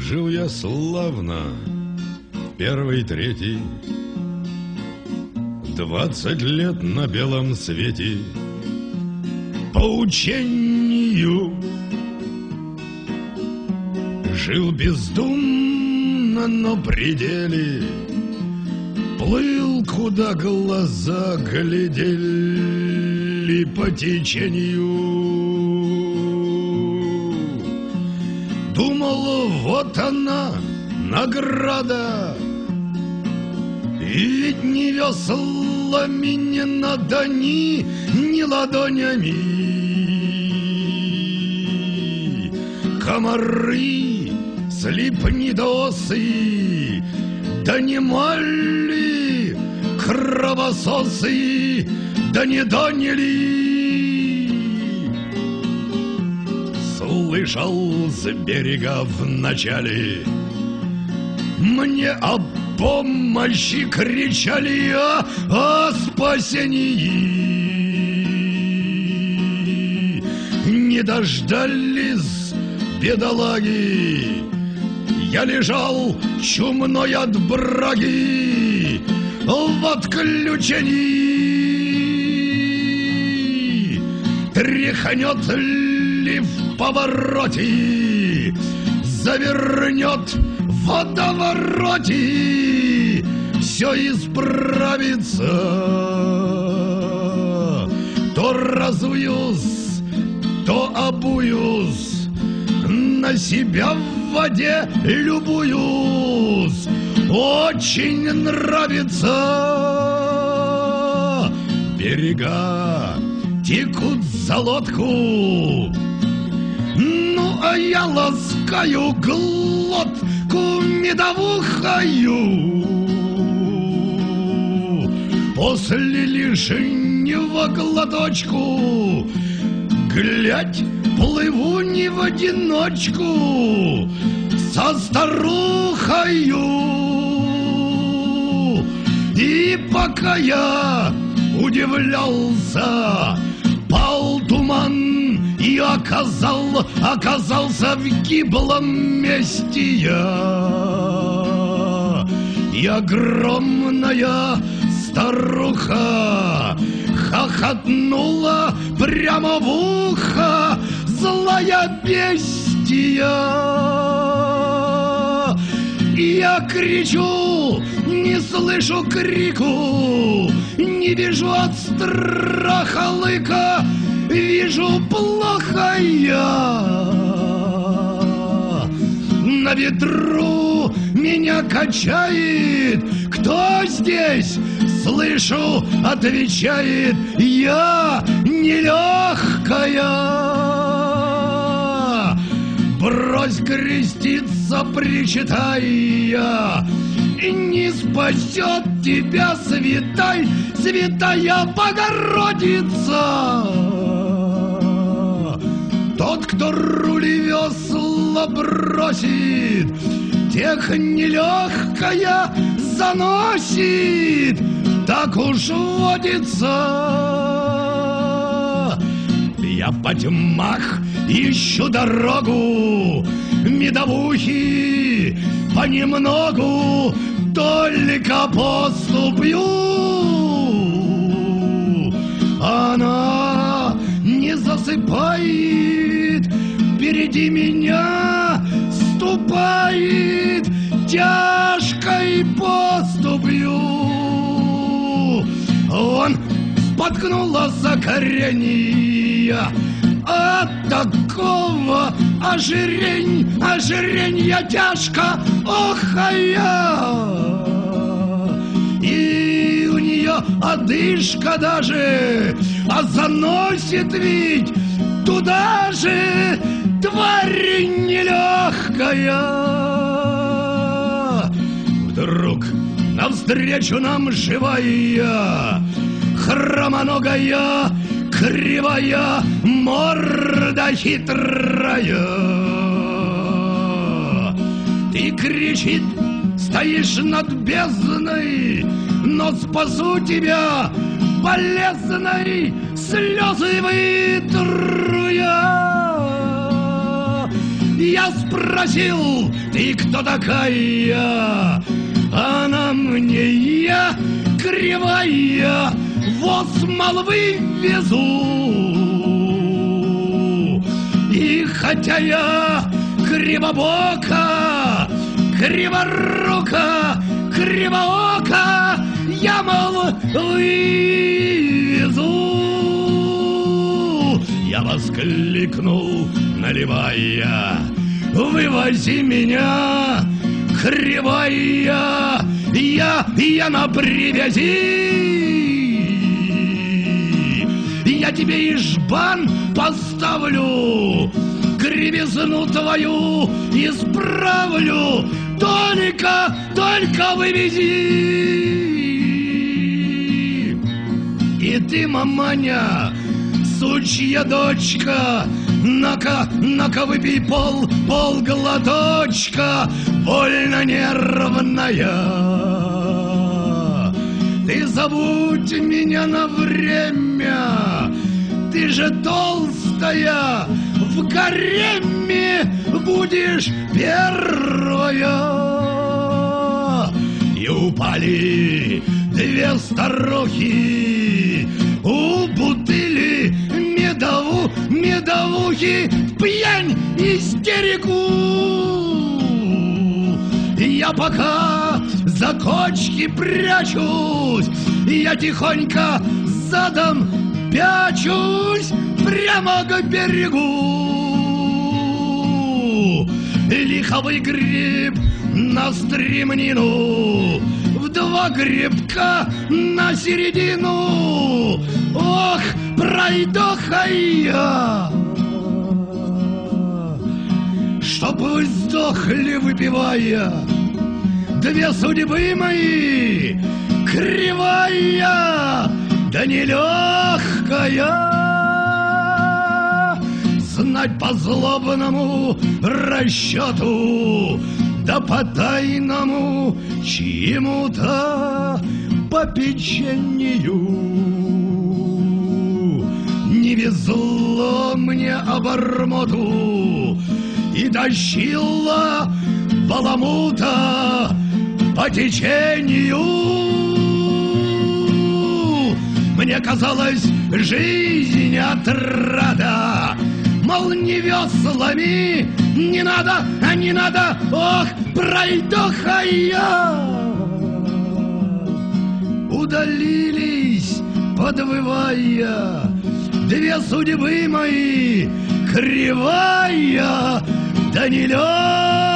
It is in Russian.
Жил я славно, первый, третий, 20 лет на белом свете. По учению жил бездумно, но при деле плыл, куда глаза глядели по течению. Думал, вот она, награда, и ведь не веслами, не надо ни ладонями. Комары, слепнедосы, да не мали кровососы, да не доняли. Слышал с берега вначале, мне о помощи кричали, о спасении. Не дождались бедолаги, я лежал чумной от браги в отключении. Тряхнет ли в повороте, завернет в водовороте, все исправится. То разуюсь, то обуюсь, на себя в воде любуюсь. Очень нравится. Берега текут за лодку, ну а я ласкаю глотку медовухою. После лишнего глоточку, глядь, плыву не в одиночку, со старухою. И пока я удивлялся, пал туман, и оказался в гиблом месте я. И огромная старуха хохотнула прямо в ухо, злая бестия. И я кричу, не слышу крику, не вижу от страха лыка, вижу плохо я. На ветру меня качает, кто здесь? Слышу, отвечает, я нелегкая. Брось креститься, причитая, и не спасет тебя святая Богородица. Тот, кто руль и весла бросит, тех нелегкая заносит, так уж водится. Я по тьмах ищу дорогу, медовухи понемногу только поступлю. Она не засыпает, впереди меня ступает тяжкой поступью. Он споткнула за коренья от такого ожиренья тяжко охая. И у нее одышка даже, а заносит ведь туда же тварь нелегкая. Вдруг навстречу нам живая, хромоногая, кривая, морда хитрая. И кричит, стоишь над бездной, но спасу тебя болезной, слезы вытру я. Я спросил: ты кто такая? Она мне: я кривая, воз молвы везу. И хотя я кривобока, криворука, кривоока, я молвы везу. Я воскликнул, наливая: вывози меня, кривая, я на привязи. Я тебе и жбан поставлю, кривизну твою исправлю, только вывези. И ты, маманя, сучья дочка, на-ка, выпей полглоточка, больно нервная. Ты забудь меня на время, ты же толстая, в гареме будешь первая. И упали две старухи у бутыли медовухи в пьянь истерику. Я пока за кочки прячусь, я тихонько задом пячусь прямо к берегу. Лиховый гриб на стремнину, в два грибка на середину. Ох, пройдоха я, чтобы сдохли, выпивая, две судьбы мои, кривая да нелегкая. Знать по злобному расчету, да по тайному чьему-то попечению. Не везло мне обормоту, и тащила баламута по течению. Мне казалось, жизнь отрада, мол, не веслами, не надо, ох, пройдоха я. Удалились, подвывая, две судьбы мои, кривая да нелегкая.